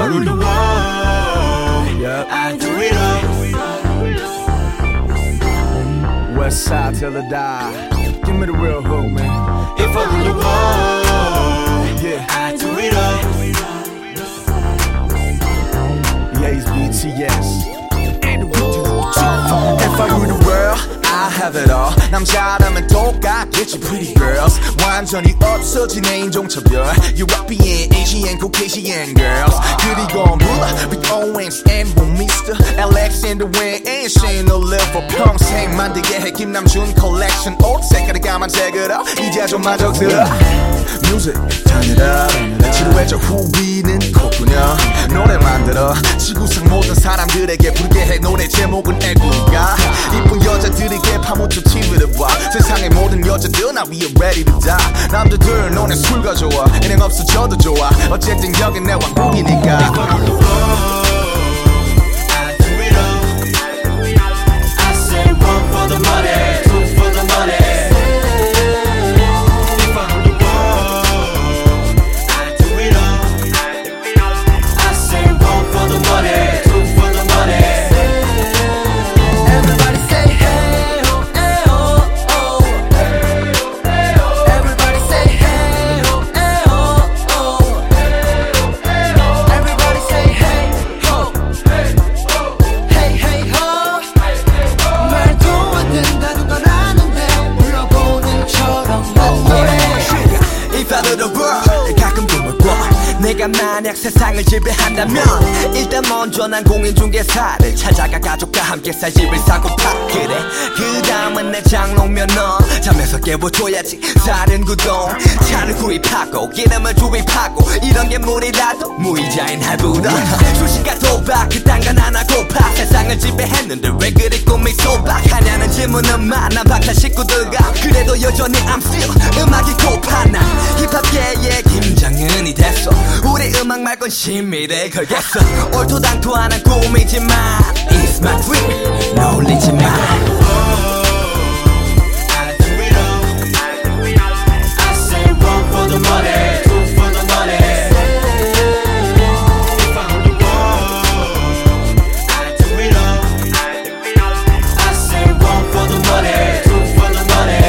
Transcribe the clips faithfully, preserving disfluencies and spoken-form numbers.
I rule the world, yep. I do it all. West side till I die. Give me the real hook, man. If I rule the world, yeah, I do it all. Yeah, it's B T S. If I rule the world, I have it all. 남자라면 똑같겠지 pretty girls. 완전히 없어진 내 인종차별. European, Asian, Caucasian girls. 그리고 몰라 with Owens and Mister Alexander Wang and Shane Oliver. 평생 만들게 해 김남준 collection. 옷 색깔이 까만색으로 이제 좀 마저 들어. Music, turn it up. 지루해져 후비는 콧구녕. 노래 만들어 지구상 모든 사람들에게 부르게 해. 노래 제목은 애국가. 이쁜 여자들에게 파묻혀 티비를 봐. 세상의 모든 여자들 나 we are ready to die. 남자들 너네 술 가져와. 그냥 없어져도 좋아. 어쨌든 여긴 내 왕국이니까. I do it all. I say one for the money, two for the money. 내가 만약 세상을 지배한다면 일단 먼저 난 공인중개사를 찾아가 가족과 함께 살 집을 사고파. 그래 그 다음은 내 장롱면 너 잠에서 깨워줘야지. 다른 구동 차를 구입하고 기름을 주입하고 이런 게 무리라도 무이자인 할부로 수식과 도박 그딴 건 안 하고파. 세상을 지배했는데 왜 그리 꿈이 소박하냐는 질문은 많아. 박사 식구들과 그래도 여전히 I'm still 음악이 고파. 난 힙합계의 김장은이 됐어. 우리 음악 말곤 심의를 걸겠어. 얼토당토하는 꿈이지만 It's my dream 놀리지 마. I do it all. I say one for the money, two for the money. If I rule the world, I do it all. I say one for the money, two for the money.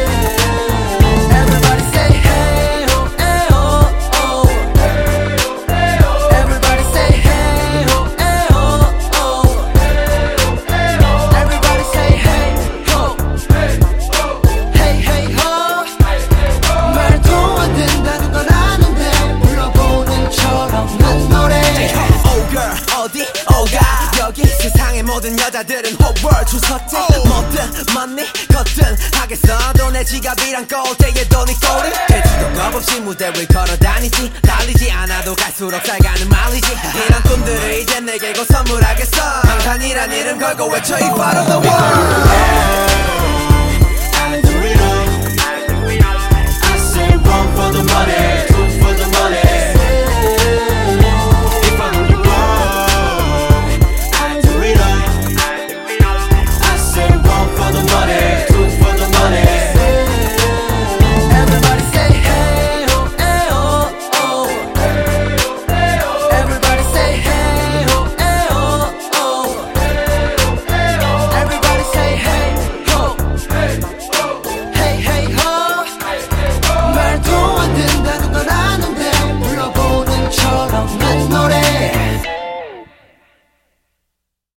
세상의 모든 여자들은 whole world 주섰지. 뭐든 money 거든 하겠어. 내 지갑이랑 꼴대에도 네 꼬리. 돼지도 겁없이 무대를 걸어다니지. 달리지 않아도 갈수록 잘 가는 말이지. 이런 꿈들을 이제 내게 곧 선물하겠어. 방탄이란 이름 걸고 외쳐 If I rule the world.